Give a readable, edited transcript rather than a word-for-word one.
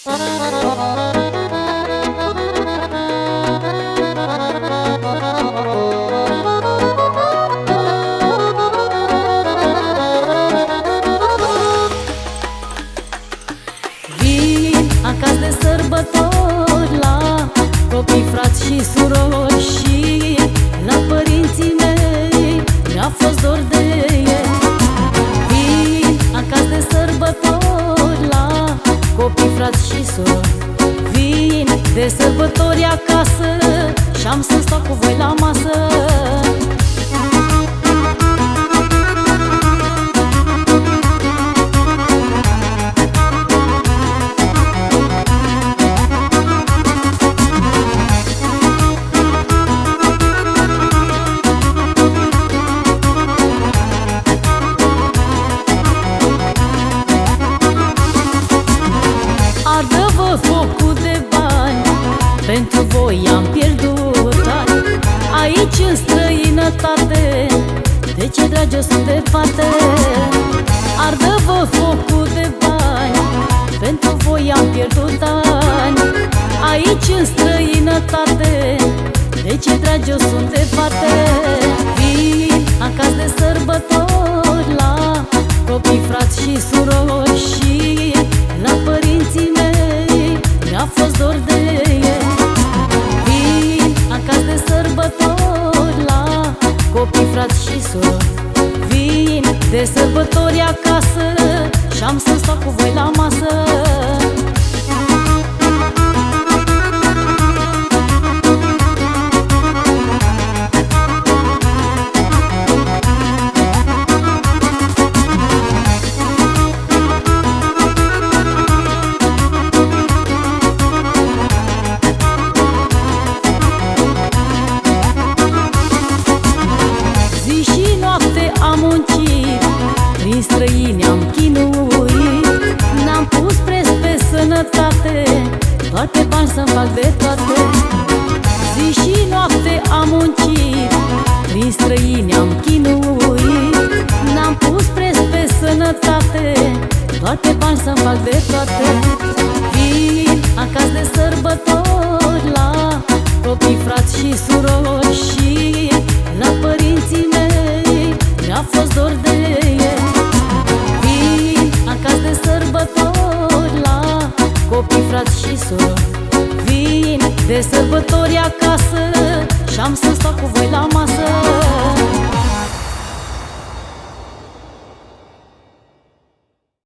Vin acasă de sărbători la copii, frați și surori, și la părinții mei mi-a fost dor de ei. Vin acasă de sărbători la copii, frați și surori. Vin de sărbători acasă și-am să stau cu voi la masă. Ardă-vă focul de bani, pentru voi am pierdut ani. Aici în străinătate, de ce dragi o sunt departe. Ardă-vă focul de bani, pentru voi am pierdut ani. Aici în străinătate, de ce dragi o sunt departe. Vin acasă de sărbători la copii, frați și surori, și la părinții mei mi-a fost dor de ei. Vin acasă de sărbători la copii, frați și surori. Vin de sărbători acasă și-am să stau cu voi la masă. Am muncit, prin străini am chinuit, n-am pus preț pe sănătate, doar pe bani să-mi fac de toate. Zi și noapte am muncit, prin străini am chinuit, n-am pus preț pe sănătate, doar pe bani să-mi fac de toate. Vin acasă de sărbători la copii, frați și surori, și la părinții mei mi-a fost dor de ei. Vin acasă de sărbători la copii, frați și surori. Vin de sărbători acasă și-am să stau cu voi la masă.